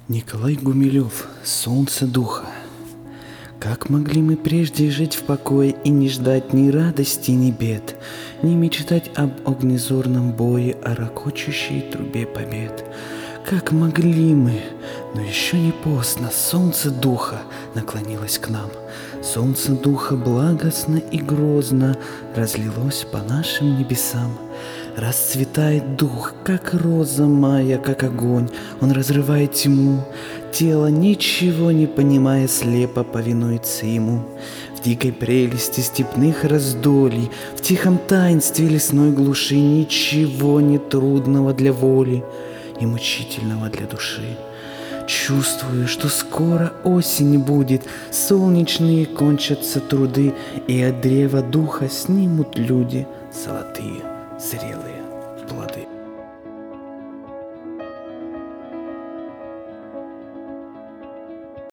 Николай Гумилев. Солнце духа. Как могли мы прежде жить в покое и не ждать ни радости, ни бед, не мечтать об огнезорном бое, о ракочущей трубе побед? Как могли мы? Но еще не поздно, солнце духа наклонилось к нам. Солнце духа благостно и грозно разлилось по нашим небесам. Расцветает дух, как роза мая, как огонь. Он разрывает тьму. Тело, ничего не понимая, слепо повинуется ему. В дикой прелести степных раздолий, в тихом таинстве лесной глуши ничего не трудного для воли и мучительного для души. Чувствую, что скоро осень будет, солнечные кончатся труды, и от древа духа снимут люди золотые, зрелые